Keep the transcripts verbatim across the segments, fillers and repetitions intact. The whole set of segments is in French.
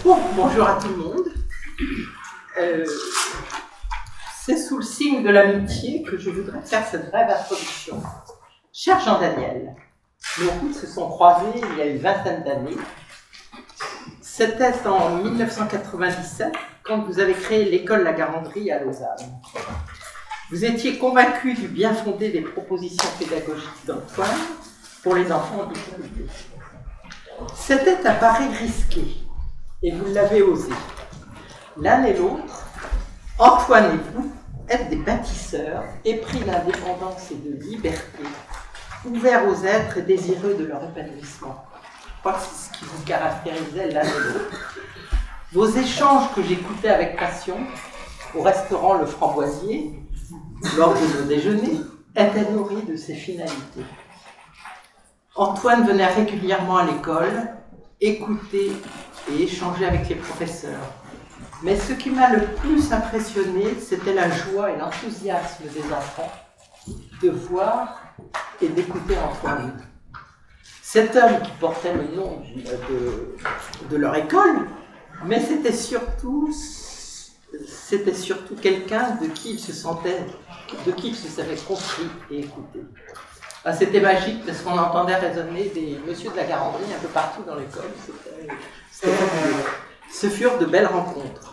Bon, bonjour à tout le monde. Euh, c'est sous le signe de l'amitié que je voudrais faire cette brève introduction. Cher Jean-Daniel, nos routes se sont croisées il y a une vingtaine d'années. C'était en mille neuf cent quatre-vingt-dix-sept, quand vous avez créé l'école La Garandrie à Lausanne. Vous étiez convaincu du bien fondé des propositions pédagogiques d'Antoine pour les enfants en difficulté. C'était un pari risqué, et vous l'avez osé. L'un et l'autre, Antoine et vous, êtes des bâtisseurs, épris d'indépendance et de liberté, ouverts aux êtres et désireux de leur épanouissement. Je crois que c'est ce qui vous caractérisait l'un et l'autre. Vos échanges que j'écoutais avec passion, au restaurant Le Framboisier, lors de nos déjeuners, étaient nourris de ces finalités. Antoine venait régulièrement à l'école, écouter et échanger avec les professeurs. Mais ce qui m'a le plus impressionné, c'était la joie et l'enthousiasme des enfants de voir et d'écouter Antoine. Cet homme qui portait le nom de, de leur école, mais c'était surtout, c'était surtout quelqu'un de qui il se sentait, de qui il se savait compris et écouté. Ah, c'était magique parce qu'on entendait résonner des messieurs de la Garandrie un peu partout dans l'école. C'était, c'était fabuleux. Ce furent de belles rencontres.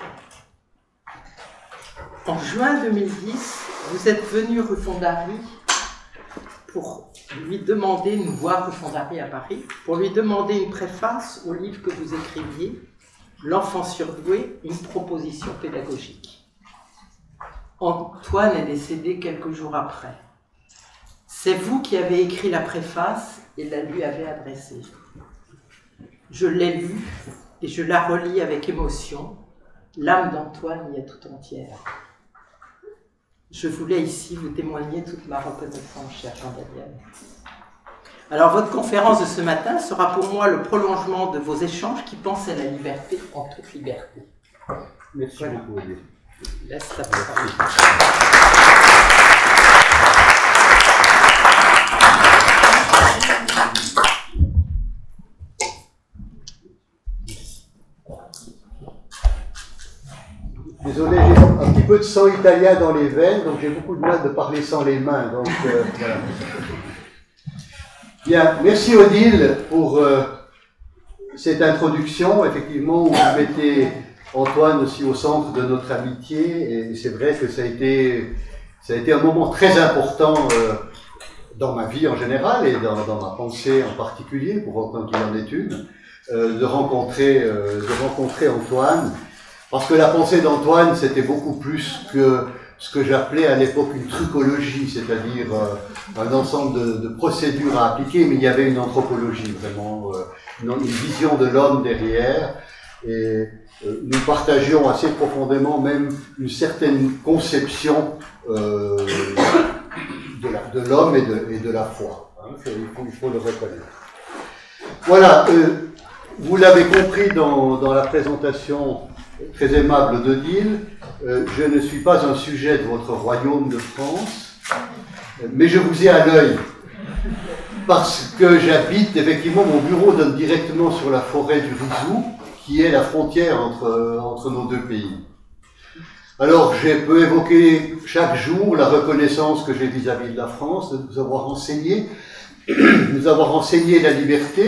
En juin deux mille dix, vous êtes venu rue Fondary pour lui demander, nous voir rue Fondary à Paris, pour lui demander une préface au livre que vous écriviez, L'enfant surdoué, une proposition pédagogique. Antoine est décédé quelques jours après. C'est vous qui avez écrit la préface et la lui avez adressée. Je l'ai lue et je la relis avec émotion. L'âme d'Antoine y est tout entière. Je voulais ici vous témoigner toute ma reconnaissance, cher Jean-Daniel. Alors, votre conférence de ce matin sera pour moi le prolongement de vos échanges qui pensaient la liberté en toute liberté. Merci voilà. beaucoup, Olivier. Laisse la parole. Désolé, j'ai un petit peu de sang italien dans les veines, donc j'ai beaucoup de mal de parler sans les mains. Donc, euh, voilà. Bien, merci Odile pour euh, cette introduction. Effectivement, vous mettez Antoine aussi au centre de notre amitié, et c'est vrai que ça a été, ça a été un moment très important euh, dans ma vie en général et dans, dans ma pensée en particulier, pour autant qu'il en est une, euh, de rencontrer, euh, de rencontrer Antoine. Parce que la pensée d'Antoine, c'était beaucoup plus que ce que j'appelais à l'époque une trucologie, c'est-à-dire euh, un ensemble de, de procédures à appliquer, mais il y avait une anthropologie, vraiment, euh, une, une vision de l'homme derrière. Et euh, nous partagions assez profondément même une certaine conception euh, de, la, de l'homme et de, et de la foi. Hein, il, faut, il faut le reconnaître. Voilà, euh, vous l'avez compris dans, dans la présentation très aimable d'Odile, euh, je ne suis pas un sujet de votre royaume de France, mais je vous ai à l'œil, parce que j'habite, effectivement, mon bureau donne directement sur la forêt du Rizou, qui est la frontière entre, entre nos deux pays. Alors, je peux évoquer chaque jour la reconnaissance que j'ai vis-à-vis de la France, de nous avoir enseigné, nous avoir enseigné la liberté,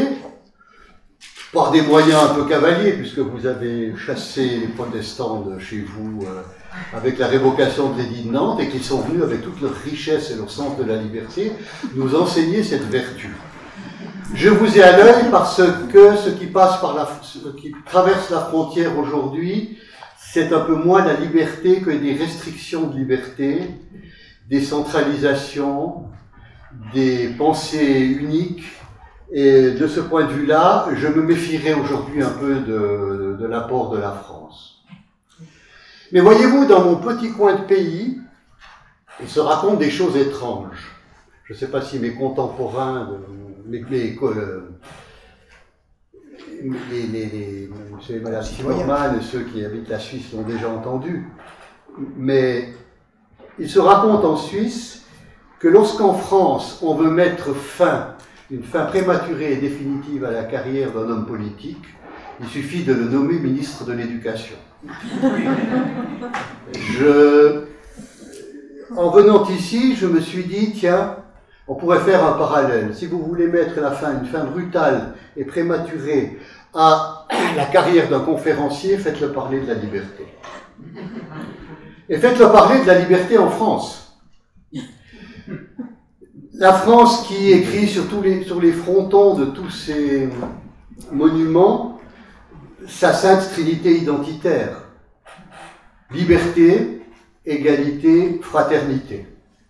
par des moyens un peu cavaliers, puisque vous avez chassé les protestants de chez vous euh, avec la révocation de l'édit de Nantes, et qu'ils sont venus avec toute leur richesse et leur sens de la liberté nous enseigner cette vertu. Je vous ai à l'œil parce que ce qui passe par la, ce qui traverse la frontière aujourd'hui, c'est un peu moins la liberté que des restrictions de liberté, des centralisations, des pensées uniques. Et de ce point de vue-là, je me méfierais aujourd'hui un peu de, de l'apport de la France. Mais voyez-vous, dans mon petit coin de pays, il se raconte des choses étranges. Je ne sais pas si mes contemporains, mes, mes, les, les, les, les Madame Timmerman et ceux qui habitent la Suisse l'ont déjà entendu. Mais il se raconte en Suisse que lorsqu'en France, on veut mettre fin une fin prématurée et définitive à la carrière d'un homme politique, il suffit de le nommer ministre de l'Éducation. Je, en venant ici, je me suis dit, tiens, on pourrait faire un parallèle. Si vous voulez mettre la fin, une fin brutale et prématurée à la carrière d'un conférencier, faites-le parler de la liberté. Et faites-le parler de la liberté en France. La France qui écrit sur, tous les, sur les frontons de tous ces monuments sa sainte trinité identitaire. Liberté, égalité, fraternité.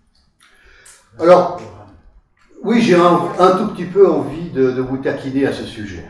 Alors, oui, j'ai un, un tout petit peu envie de, de vous taquiner à ce sujet.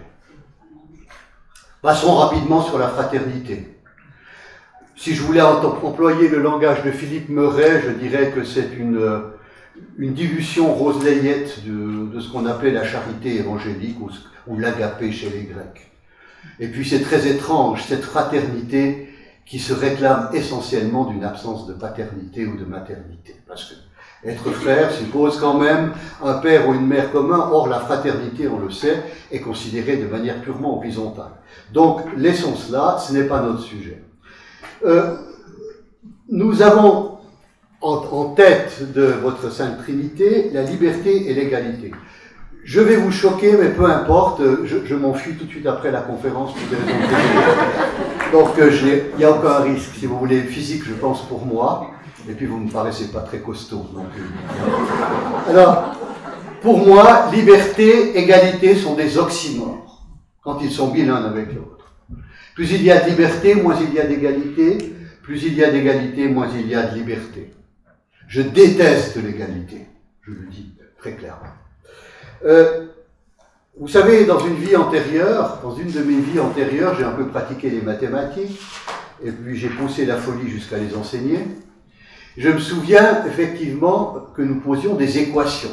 Passons rapidement sur la fraternité. Si je voulais employer le langage de Philippe Meuret, je dirais que c'est une, une dilution roselayette de, de ce qu'on appelait la charité évangélique ou, ou l'agapé chez les Grecs. Et puis c'est très étrange, cette fraternité qui se réclame essentiellement d'une absence de paternité ou de maternité. Parce que être frère suppose quand même un père ou une mère commun. Or, la fraternité, on le sait, est considérée de manière purement horizontale. Donc, laissons cela, ce n'est pas notre sujet. Euh, nous avons en, en tête de votre Sainte Trinité la liberté et l'égalité. Je vais vous choquer, mais peu importe, je, je m'enfuis tout de suite après la conférence pour des raisons de Donc, il n'y a aucun risque, si vous voulez, physique, je pense, pour moi. Et puis, vous ne me paraissez pas très costaud. Donc, euh... Alors, pour moi, liberté, égalité sont des oxymores, quand ils sont mis l'un avec l'autre. Plus il y a de liberté, moins il y a d'égalité. Plus il y a d'égalité, moins il y a de liberté. Je déteste l'égalité, je le dis très clairement. Euh, vous savez, dans une vie antérieure, dans une de mes vies antérieures, j'ai un peu pratiqué les mathématiques, et puis j'ai poussé la folie jusqu'à les enseigner. Je me souviens effectivement que nous posions des équations.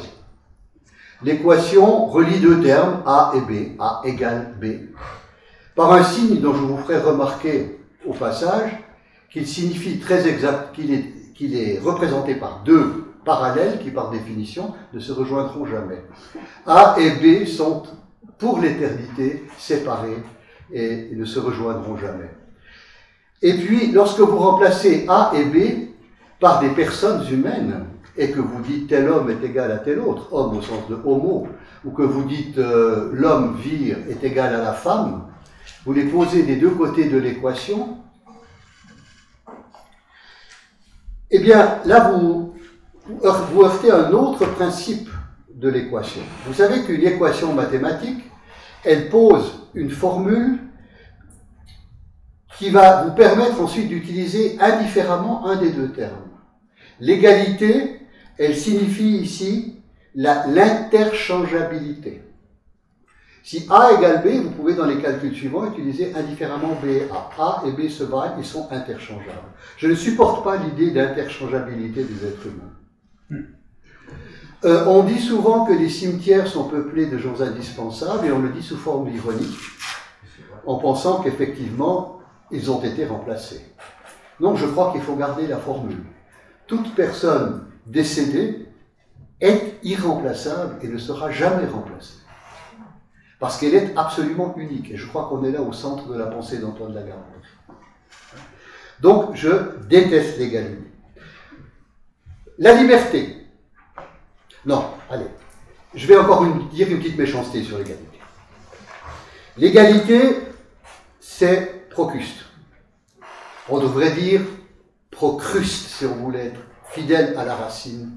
L'équation relie deux termes, A et B, A égale B, par un signe dont je vous ferai remarquer au passage qu'il signifie très exact, qu'il est, qu'il est représenté par deux parallèles qui, par définition, ne se rejoindront jamais. A et B sont, pour l'éternité, séparés et ne se rejoindront jamais. Et puis, lorsque vous remplacez A et B par des personnes humaines, et que vous dites tel homme est égal à tel autre, homme au sens de homo, ou que vous dites euh, l'homme vire est égal à la femme, vous les posez des deux côtés de l'équation, eh bien, là, vous, vous heurtez un autre principe de l'équation. Vous savez qu'une équation mathématique, elle pose une formule qui va vous permettre ensuite d'utiliser indifféremment un des deux termes. L'égalité, elle signifie ici la, l'interchangeabilité. Si A égale B, vous pouvez dans les calculs suivants utiliser indifféremment B et A. A et B se valent, ils sont interchangeables. Je ne supporte pas l'idée d'interchangeabilité des êtres humains. Euh, on dit souvent que les cimetières sont peuplés de gens indispensables, et on le dit sous forme ironique, en pensant qu'effectivement, ils ont été remplacés. Donc je crois qu'il faut garder la formule. Toute personne décédée est irremplaçable et ne sera jamais remplacée. Parce qu'elle est absolument unique. Et je crois qu'on est là au centre de la pensée d'Antoine Lagarde. Donc, je déteste l'égalité. La liberté. Non, allez. Je vais encore une, dire une petite méchanceté sur l'égalité. L'égalité, c'est procuste. On devrait dire procruste, si on voulait être fidèle à la racine,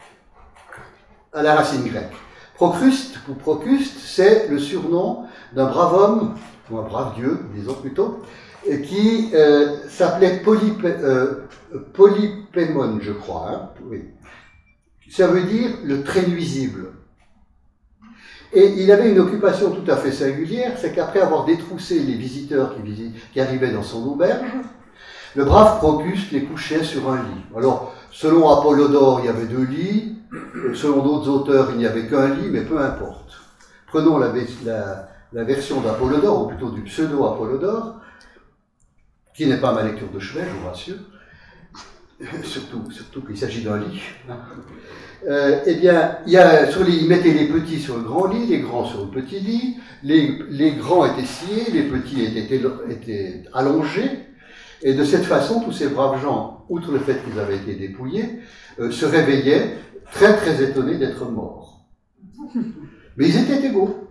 à la racine grecque. Procruste, ou Procuste, c'est le surnom d'un brave homme, ou un brave dieu, disons plutôt, qui euh, s'appelait Polypé, euh, Polypémon, je crois. Hein, oui. Ça veut dire le très nuisible. Et il avait une occupation tout à fait singulière, c'est qu'après avoir détroussé les visiteurs qui, visit, qui arrivaient dans son auberge, le brave Procuste les couchait sur un lit. Alors, selon Apollodore, il y avait deux lits, selon d'autres auteurs, il n'y avait qu'un lit, mais peu importe. Prenons la, la, la version d'Apollodore, ou plutôt du pseudo-Apollodore, qui n'est pas ma lecture de chevet, je vous rassure, surtout, surtout qu'il s'agit d'un lit. euh, eh bien, il, y a, sur les, il mettait les petits sur le grand lit, les grands sur le petit lit, les, les grands étaient sciés, les petits étaient, étaient allongés, et de cette façon, tous ces braves gens, outre le fait qu'ils avaient été dépouillés, euh, se réveillaient très très étonnés d'être morts. Mais ils étaient égaux.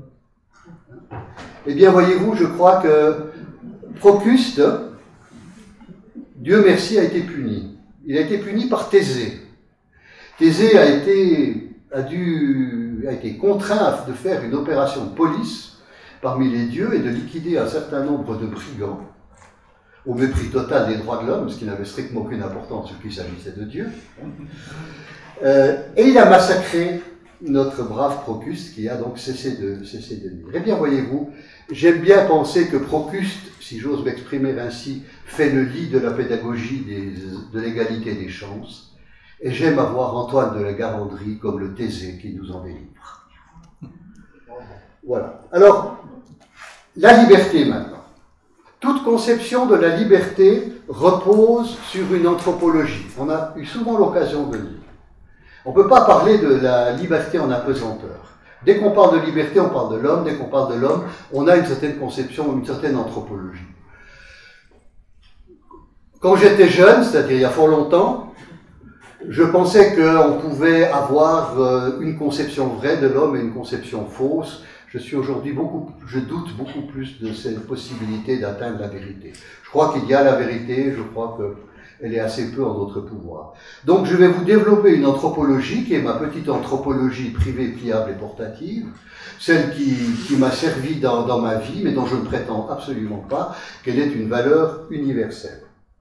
Eh bien, voyez-vous, je crois que Procuste, Dieu merci, a été puni. Il a été puni par Thésée. Thésée a été, a dû, a été contraint de faire une opération de police parmi les dieux et de liquider un certain nombre de brigands, au mépris total des droits de l'homme, ce qui n'avait strictement aucune importance puisqu'il s'agissait de Dieu. Euh, et il a massacré notre brave Procuste qui a donc cessé de, cessé de nuire. Eh bien, voyez-vous, j'aime bien penser que Procuste, si j'ose m'exprimer ainsi, fait le lit de la pédagogie des, de l'égalité des chances, et j'aime avoir Antoine de la Garandrie comme le Thésée qui nous en délivre. Voilà. Alors, la liberté maintenant. Toute conception de la liberté repose sur une anthropologie. On a eu souvent l'occasion de lire. On ne peut pas parler de la liberté en apesanteur. Dès qu'on parle de liberté, on parle de l'homme. Dès qu'on parle de l'homme, on a une certaine conception, une certaine anthropologie. Quand j'étais jeune, c'est-à-dire il y a fort longtemps, je pensais qu'on pouvait avoir une conception vraie de l'homme et une conception fausse. Je suis aujourd'hui beaucoup, je doute beaucoup plus de cette possibilité d'atteindre la vérité. Je crois qu'il y a la vérité, je crois qu'elle est assez peu en notre pouvoir. Donc je vais vous développer une anthropologie qui est ma petite anthropologie privée, pliable et portative, celle qui, qui m'a servi dans, dans ma vie, mais dont je ne prétends absolument pas qu'elle ait une valeur universelle.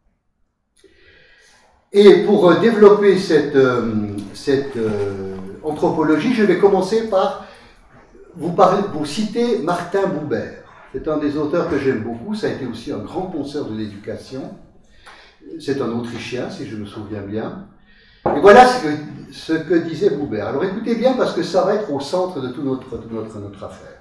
Et pour développer cette, euh, cette euh, anthropologie, je vais commencer par Vous, parlez, vous citez Martin Buber. C'est un des auteurs que j'aime beaucoup. Ça a été aussi un grand penseur de l'éducation. C'est un Autrichien, si je me souviens bien. Et voilà ce que, ce que disait Buber. Alors écoutez bien, parce que ça va être au centre de toute notre, de notre, notre affaire.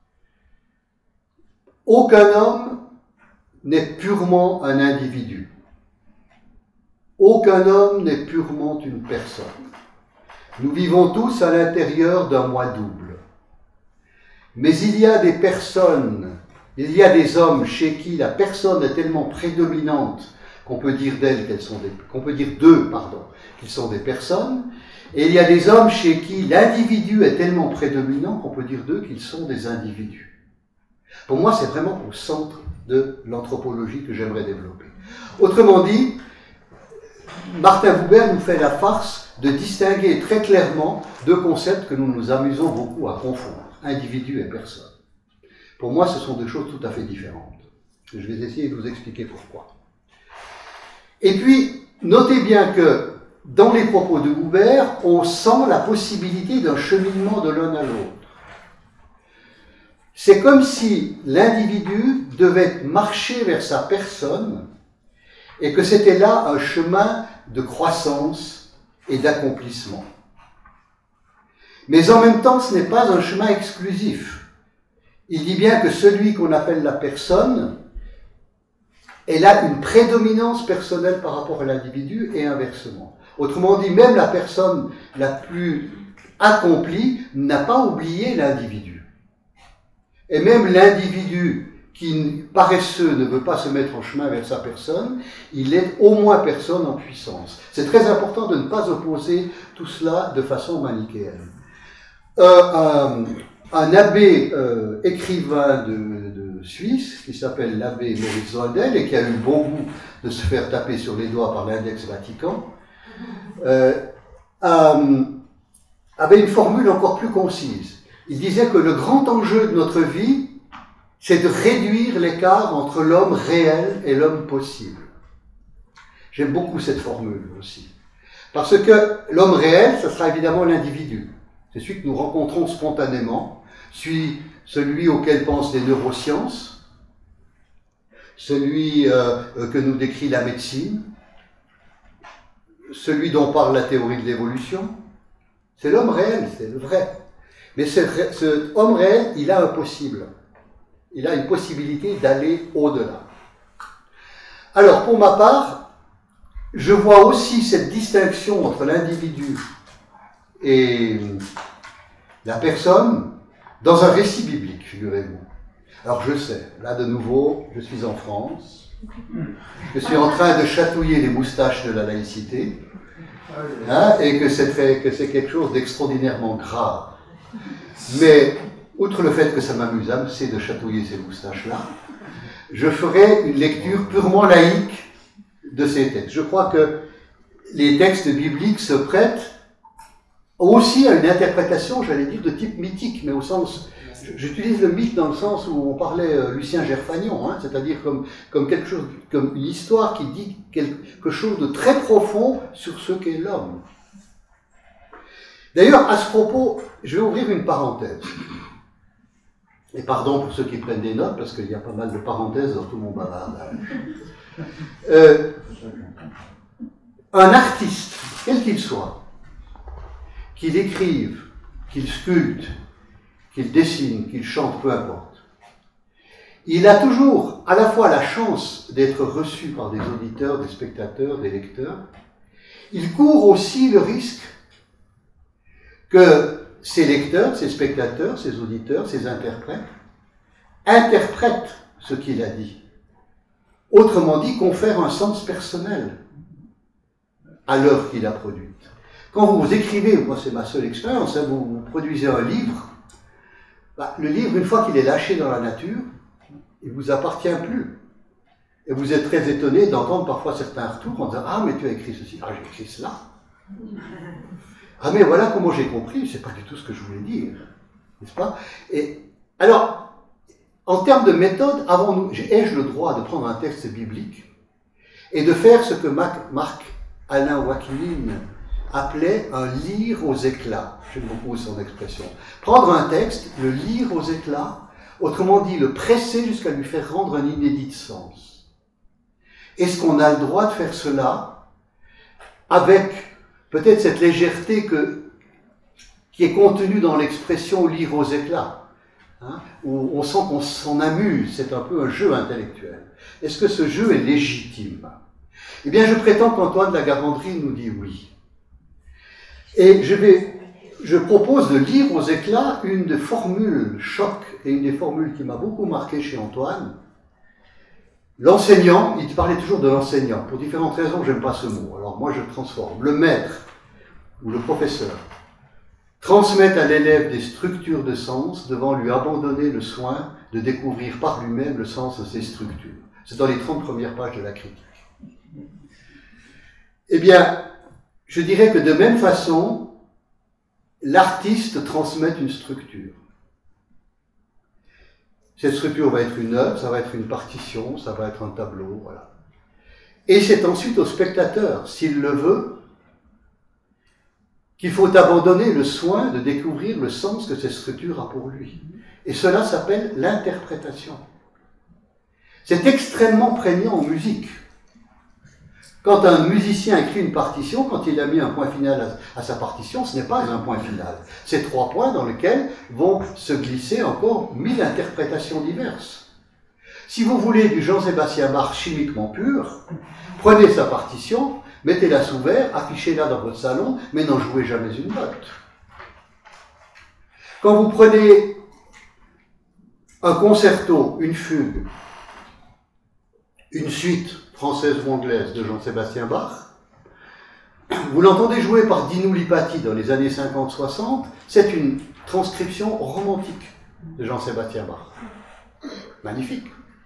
Aucun homme n'est purement un individu. Aucun homme n'est purement une personne. Nous vivons tous à l'intérieur d'un moi double. Mais il y a des personnes, il y a des hommes chez qui la personne est tellement prédominante qu'on peut dire d'elles qu'elles sont des, qu'on peut dire d'eux, pardon, qu'ils sont des personnes, et il y a des hommes chez qui l'individu est tellement prédominant qu'on peut dire d'eux qu'ils sont des individus. Pour moi, c'est vraiment au centre de l'anthropologie que j'aimerais développer. Autrement dit, Martin Buber nous fait la farce de distinguer très clairement deux concepts que nous nous amusons beaucoup à confondre. Individu et personne. Pour moi, ce sont deux choses tout à fait différentes. Je vais essayer de vous expliquer pourquoi. Et puis, notez bien que dans les propos de Buber, on sent la possibilité d'un cheminement de l'un à l'autre. C'est comme si l'individu devait marcher vers sa personne et que c'était là un chemin de croissance et d'accomplissement. Mais en même temps, ce n'est pas un chemin exclusif. Il dit bien que celui qu'on appelle la personne, elle a une prédominance personnelle par rapport à l'individu et inversement. Autrement dit, même la personne la plus accomplie n'a pas oublié l'individu. Et même l'individu qui, paresseux, ne veut pas se mettre en chemin vers sa personne, il est au moins personne en puissance. C'est très important de ne pas opposer tout cela de façon manichéenne. Euh, un, un abbé euh, écrivain de, de Suisse, qui s'appelle l'abbé Maurice Zoldel, et qui a eu le bon goût de se faire taper sur les doigts par l'index Vatican, euh, euh, avait une formule encore plus concise. Il disait que le grand enjeu de notre vie, c'est de réduire l'écart entre l'homme réel et l'homme possible. J'aime beaucoup cette formule aussi. Parce que l'homme réel, ce sera évidemment l'individu. C'est celui que nous rencontrons spontanément, celui, celui auquel pensent les neurosciences, celui euh, que nous décrit la médecine, celui dont parle la théorie de l'évolution. C'est l'homme réel, c'est le vrai. Mais cet, cet homme réel, il a un possible. Il a une possibilité d'aller au-delà. Alors, pour ma part, je vois aussi cette distinction entre l'individu Et la personne, dans un récit biblique, figurez-vous. Alors je sais, là de nouveau, je suis en France, je suis en train de chatouiller les moustaches de la laïcité, hein, et que c'est très, que c'est quelque chose d'extraordinairement grave. Mais, outre le fait que ça m'amuse assez de chatouiller ces moustaches-là, je ferai une lecture purement laïque de ces textes. Je crois que les textes bibliques se prêtent aussi à une interprétation, j'allais dire, de type mythique, mais au sens... J'utilise le mythe dans le sens où on parlait euh, Lucien Gerfagnon, hein, c'est-à-dire comme, comme quelque chose, comme une histoire qui dit quelque chose de très profond sur ce qu'est l'homme. D'ailleurs, à ce propos, je vais ouvrir une parenthèse. Et pardon pour ceux qui prennent des notes, parce qu'il y a pas mal de parenthèses dans tout mon bavardage. Euh, un artiste, quel qu'il soit, qu'il écrive, qu'il sculpte, qu'il dessine, qu'il chante, peu importe, il a toujours à la fois la chance d'être reçu par des auditeurs, des spectateurs, des lecteurs. Il court aussi le risque que ces lecteurs, ces spectateurs, ces auditeurs, ces interprètes interprètent ce qu'il a dit. Autrement dit, confèrent un sens personnel à l'œuvre qu'il a produite. Quand vous écrivez, moi c'est ma seule expérience, hein, vous, vous produisez un livre, bah, le livre, une fois qu'il est lâché dans la nature, il ne vous appartient plus. Et vous êtes très étonné d'entendre parfois certains retours en disant « Ah, mais tu as écrit ceci, ah, j'ai écrit cela. » Ah, mais voilà comment j'ai compris, c'est pas du tout ce que je voulais dire. N'est-ce pas? Et alors, en termes de méthode, avons-nous, ai-je le droit de prendre un texte biblique et de faire ce que Marc-Alain Wakilin appelait un lire aux éclats? J'aime beaucoup son expression. Prendre un texte, le lire aux éclats, autrement dit, le presser jusqu'à lui faire rendre un inédit de sens. Est-ce qu'on a le droit de faire cela avec peut-être cette légèreté que, qui est contenue dans l'expression lire aux éclats, hein, où on sent qu'on s'en amuse, c'est un peu un jeu intellectuel. Est-ce que ce jeu est légitime? Eh bien, je prétends qu'Antoine de la Garandrie nous dit oui. Et je vais, je propose de lire aux éclats une des formules choc et une des formules qui m'a beaucoup marqué chez Antoine. L'enseignant, il parlait toujours de l'enseignant. Pour différentes raisons, j'aime pas ce mot. Alors moi, je le transforme. Le maître ou le professeur transmet à l'élève des structures de sens devant lui abandonner le soin de découvrir par lui-même le sens de ces structures. C'est dans les trente premières pages de la critique. Eh bien, je dirais que de même façon, l'artiste transmet une structure. Cette structure va être une œuvre, ça va être une partition, ça va être un tableau, voilà. Et c'est ensuite au spectateur, s'il le veut, qu'il faut abandonner le soin de découvrir le sens que cette structure a pour lui. Et cela s'appelle l'interprétation. C'est extrêmement prégnant en musique. Quand un musicien écrit une partition, quand il a mis un point final à, à sa partition, ce n'est pas un point final. C'est trois points dans lesquels vont se glisser encore mille interprétations diverses. Si vous voulez du Jean-Sébastien Bach chimiquement pur, prenez sa partition, mettez-la sous verre, affichez-la dans votre salon, mais n'en jouez jamais une note. Quand vous prenez un concerto, une fugue, une suite française ou anglaise de Jean-Sébastien Bach, vous l'entendez jouer par Dino Lipaty dans les années cinquante soixante, c'est une transcription romantique de Jean-Sébastien Bach. Magnifique.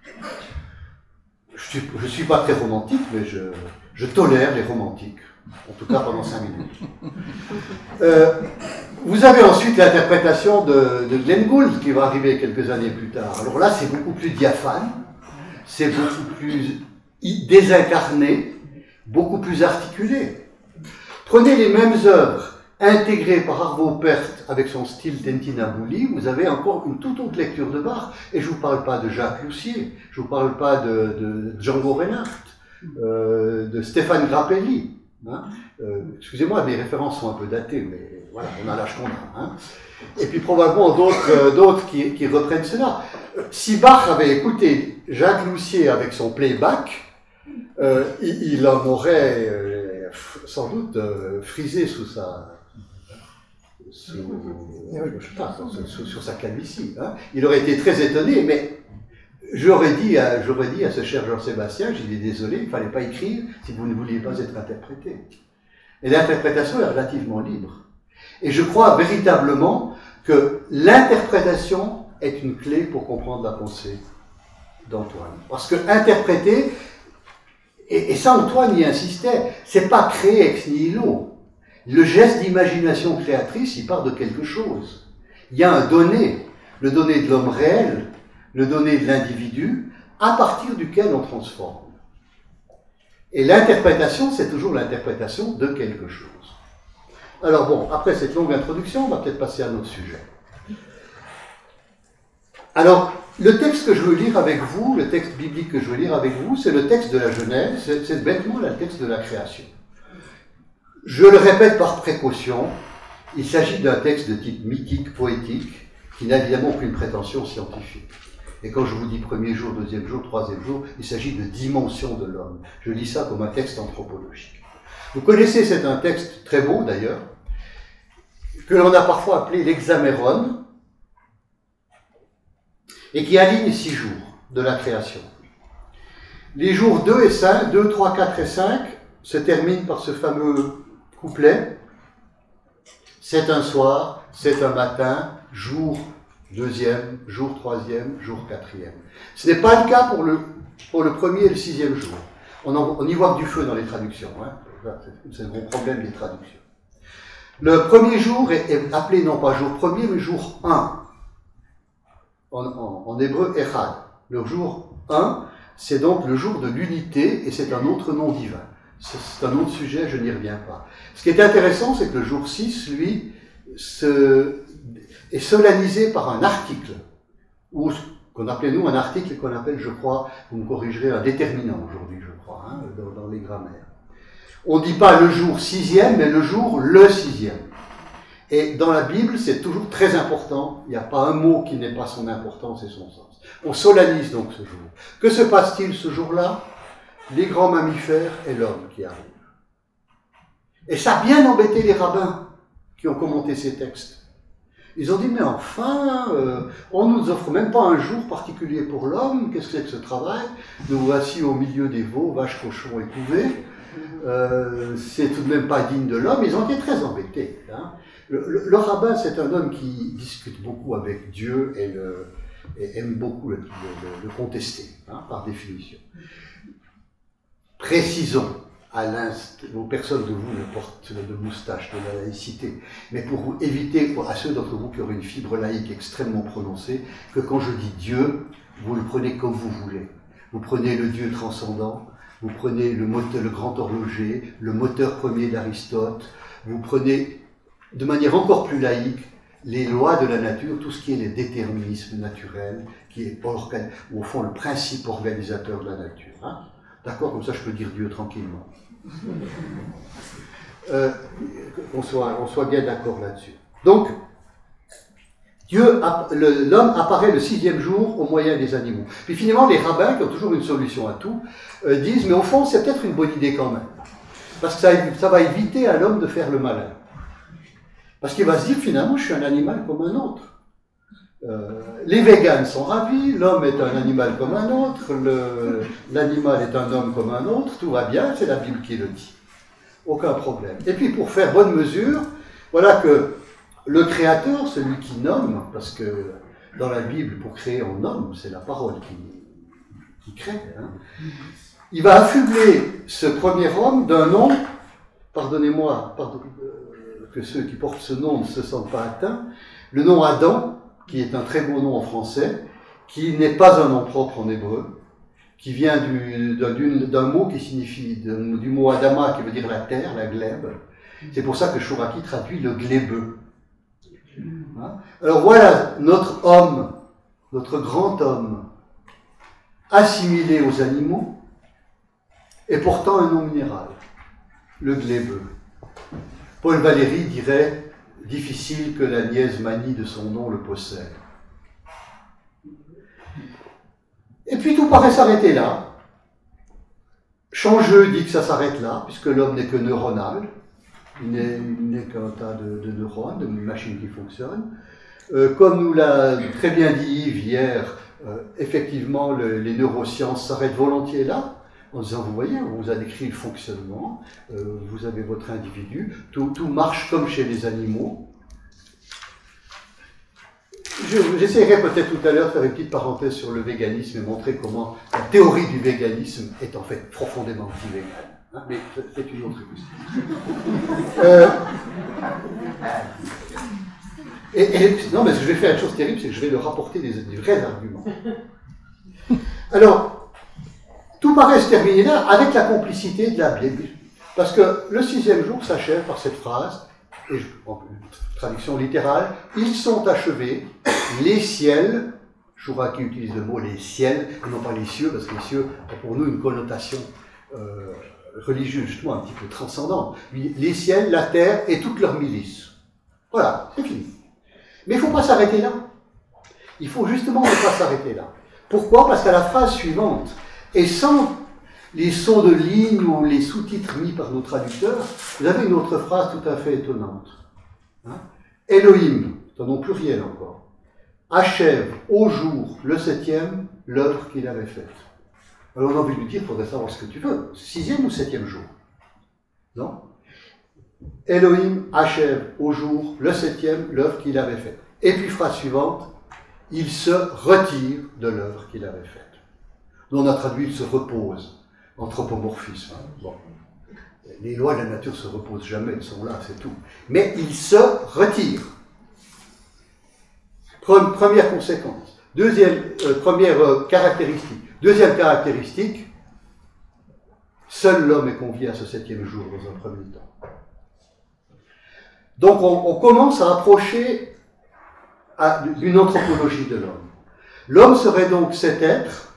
Je ne suis, suis pas très romantique, mais je, je tolère les romantiques, en tout cas pendant cinq minutes. Euh, vous avez ensuite l'interprétation de, de Glenn Gould qui va arriver quelques années plus tard. Alors là, c'est beaucoup plus diaphane, c'est beaucoup plus désincarné, beaucoup plus articulé. Prenez les mêmes œuvres intégrées par Arvo Pärt avec son style Tintinabuli, vous avez encore une toute autre lecture de Bach. Et je ne vous parle pas de Jacques Loussier, je ne vous parle pas de, de Django Reinhardt, euh, de Stéphane Grappelli. Hein. Euh, excusez-moi, mes références sont un peu datées, mais voilà, on a l'âge qu'on a. Hein. Et puis probablement d'autres euh, d'autres qui, qui reprennent cela. Si Bach avait écouté Jacques Loussier avec son playback, euh, il, il en aurait euh, sans doute euh, frisé sous sa, sous, je sais pas, sur, sur sa calvitie. Hein. Il aurait été très étonné, mais j'aurais dit à, j'aurais dit à ce cher Jean-Sébastien, j'ai dit désolé, il ne fallait pas écrire si vous ne vouliez pas être interprété. Et l'interprétation est relativement libre. Et je crois véritablement que l'interprétation est une clé pour comprendre la pensée d'Antoine. Parce que interpréter, et, et ça Antoine y insistait, c'est pas créer ex nihilo. Le geste d'imagination créatrice, il part de quelque chose. Il y a un donné, le donné de l'homme réel, le donné de l'individu, à partir duquel on transforme. Et l'interprétation, c'est toujours l'interprétation de quelque chose. Alors bon, après cette longue introduction, on va peut-être passer à notre sujet. Alors, le texte que je veux lire avec vous, le texte biblique que je veux lire avec vous, c'est le texte de la Genèse, c'est, c'est bêtement le texte de la création. Je le répète par précaution, il s'agit d'un texte de type mythique, poétique, qui n'a évidemment aucune prétention scientifique. Et quand je vous dis premier jour, deuxième jour, troisième jour, il s'agit de dimension de l'homme. Je lis ça comme un texte anthropologique. Vous connaissez, c'est un texte très beau d'ailleurs, que l'on a parfois appelé l'Hexaméron, et qui aligne six jours de la création. Les jours deux et cinq, deux, trois, quatre et cinq se terminent par ce fameux couplet. C'est un soir, c'est un matin, jour deuxième, jour troisième, jour quatrième. Ce n'est pas le cas pour le, pour le premier et le sixième jour. On, en, on y voit que du feu dans les traductions. Hein. C'est le gros problème des traductions. Le premier jour est, est appelé non pas jour premier, mais jour un. En, en, en hébreu, Echad. Le jour un, c'est donc le jour de l'unité, et c'est un autre nom divin. C'est un autre sujet, je n'y reviens pas. Ce qui est intéressant, c'est que le jour six, lui, se, est solennisé par un article, ou ce qu'on appelait nous un article qu'on appelle, je crois, vous me corrigerez, un déterminant aujourd'hui, je crois, hein, dans, dans les grammaires. On ne dit pas le jour sixième, mais le jour le sixième. Et dans la Bible, c'est toujours très important. Il n'y a pas un mot qui n'ait pas son importance et son sens. On solennise donc ce jour. Que se passe-t-il ce jour-là? Les grands mammifères et l'homme qui arrivent. Et ça a bien embêté les rabbins qui ont commenté ces textes. Ils ont dit, mais enfin, euh, on ne nous offre même pas un jour particulier pour l'homme. Qu'est-ce que c'est que ce travail? Nous voici au milieu des veaux, vaches, cochons et couvées. Euh, c'est tout de même pas digne de l'homme. Ils ont été très embêtés. Hein. Le, le, le rabbin, c'est un homme qui discute beaucoup avec Dieu et, le, et aime beaucoup le, le, le contester, hein, par définition. Précisons, à l'instant, personne de vous ne porte de moustache de la laïcité, mais pour vous éviter, pour, à ceux d'entre vous qui auraient une fibre laïque extrêmement prononcée, que quand je dis Dieu, vous le prenez comme vous voulez. Vous prenez le Dieu transcendant, vous prenez le, moteur, le grand horloger, le moteur premier d'Aristote, vous prenez de manière encore plus laïque les lois de la nature, tout ce qui est les déterminismes naturels, qui est au fond le principe organisateur de la nature. Hein. D'accord, comme ça je peux dire Dieu tranquillement. Euh, qu'on soit, on soit bien d'accord là-dessus. Donc, Dieu, l'homme apparaît le sixième jour au moyen des animaux. Puis finalement, les rabbins, qui ont toujours une solution à tout, euh, disent, mais au fond, c'est peut-être une bonne idée quand même. Parce que ça, ça va éviter à l'homme de faire le malin. Parce qu'il va se dire, finalement, je suis un animal comme un autre. Euh, les véganes sont ravis, l'homme est un animal comme un autre, le, l'animal est un homme comme un autre, tout va bien, c'est la Bible qui le dit. Aucun problème. Et puis, pour faire bonne mesure, voilà que le Créateur, celui qui nomme, parce que dans la Bible, pour créer, on nomme, c'est la parole qui, qui crée. Hein. Il va affubler ce premier homme d'un nom, pardonnez-moi, pardon, euh, que ceux qui portent ce nom ne se sentent pas atteints, le nom Adam, qui est un très beau nom en français, qui n'est pas un nom propre en hébreu, qui vient du, d'un, d'un mot qui signifie, du mot Adama, qui veut dire la terre, la glèbe. C'est pour ça que Chouraki traduit le glébeux. Alors voilà notre homme, notre grand homme, assimilé aux animaux, et pourtant un nom minéral, le glébeux. Paul Valéry dirait « difficile que la niaise manie de son nom le possède ». Et puis tout paraît s'arrêter là. Changeux dit que ça s'arrête là, puisque l'homme n'est que neuronal. il n'est qu'un tas de, de neurones, de machines qui fonctionnent. Euh, comme nous l'a très bien dit Yves hier, euh, effectivement, le, les neurosciences s'arrêtent volontiers là, en disant, vous voyez, on vous a décrit le fonctionnement, euh, vous avez votre individu, tout, tout marche comme chez les animaux. J'essaierai peut-être tout à l'heure de faire une petite parenthèse sur le véganisme et montrer comment la théorie du véganisme est en fait profondément anti-végane. Hein, mais c'est une autre question. Euh, et, et, non, mais je vais faire une chose terrible, c'est que je vais leur apporter des, des vrais arguments. Alors, tout paraît se terminer là avec la complicité de la Bible. Parce que le sixième jour s'achève par cette phrase, et je, en traduction littérale, ils sont achevés, les ciels, Chouraki utilise le mot les ciels, et non pas les cieux, parce que les cieux ont pour nous une connotation euh, religieuse, justement un petit peu transcendante. Les ciels, la terre et toute leur milice. Voilà, c'est fini. Mais il ne faut pas s'arrêter là. Il faut justement ne pas s'arrêter là. Pourquoi? Parce qu'à la phrase suivante, et sans les sons de ligne ou les sous-titres mis par nos traducteurs, vous avez une autre phrase tout à fait étonnante. Hein? Elohim, c'est un nom pluriel encore, achève au jour le septième l'œuvre qu'il avait faite. Alors on a envie de lui dire, il faudrait savoir ce que tu veux, sixième ou septième jour? Non? Elohim achève au jour le septième l'œuvre qu'il avait faite. Et puis phrase suivante, il se retire de l'œuvre qu'il avait faite. Nous on a traduit, il se repose, anthropomorphisme. Hein? Bon. Les lois de la nature ne se reposent jamais, elles sont là, c'est tout. Mais il se retire. Première conséquence. Deuxième, euh, première euh, caractéristique. Deuxième caractéristique, seul l'homme est convié à ce septième jour dans un premier temps. Donc on, on commence à approcher d'une anthropologie de l'homme. L'homme serait donc cet être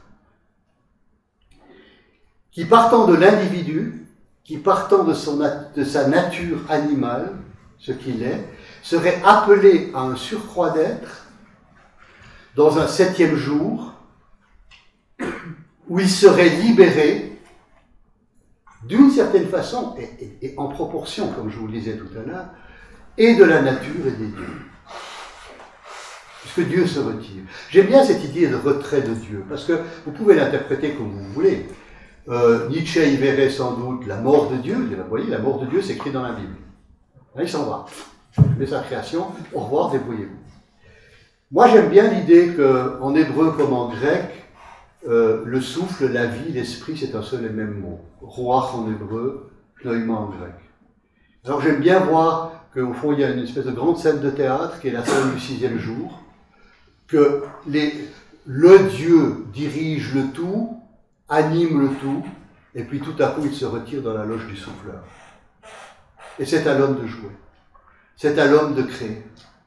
qui, partant de l'individu, qui partant de, son, de sa nature animale, ce qu'il est, serait appelé à un surcroît d'être dans un septième jour où il serait libéré d'une certaine façon et, et, et en proportion, comme je vous le disais tout à l'heure, et de la nature et des dieux. Puisque Dieu se retire. J'aime bien cette idée de retrait de Dieu, parce que vous pouvez l'interpréter comme vous voulez. Euh, Nietzsche y verrait sans doute la mort de Dieu. Vous voyez, la mort de Dieu, c'est écrit dans la Bible. Là, il s'en va. Il fait sa création. Au revoir, débrouillez-vous. Moi, j'aime bien l'idée qu'en hébreu comme en grec, euh, le souffle, la vie, l'esprit, c'est un seul et même mot. Ruach en hébreu, pneuma en grec. Alors j'aime bien voir qu'au fond, il y a une espèce de grande scène de théâtre qui est la scène du sixième jour, que les, le Dieu dirige le tout, anime le tout, et puis tout à coup, il se retire dans la loge du souffleur. Et c'est à l'homme de jouer. C'est à l'homme de créer.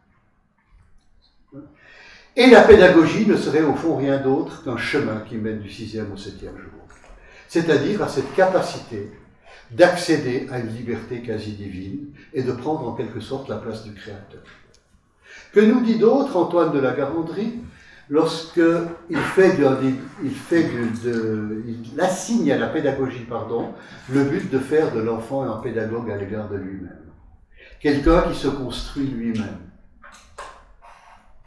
Et la pédagogie ne serait au fond rien d'autre qu'un chemin qui mène du sixième au septième jour. C'est-à-dire à cette capacité d'accéder à une liberté quasi divine et de prendre en quelque sorte la place du Créateur. Que nous dit d'autre Antoine de la Garandrie lorsqu'il fait, de, il fait de, de, il assigne à la pédagogie, pardon, le but de faire de l'enfant un pédagogue à l'égard de lui-même. Quelqu'un qui se construit lui-même.